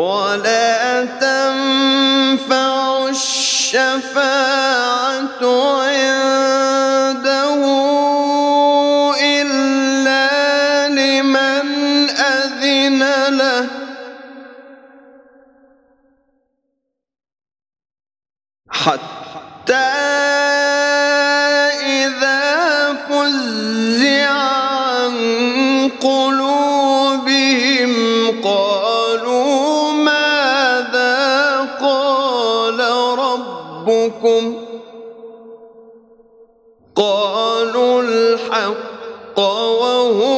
ولا تنفع الشفاعة عنده إلا لمن أذن له حتى إذا فزع عن قلوبهم قالوا ماذا قال ربكم قالوا الحق وهو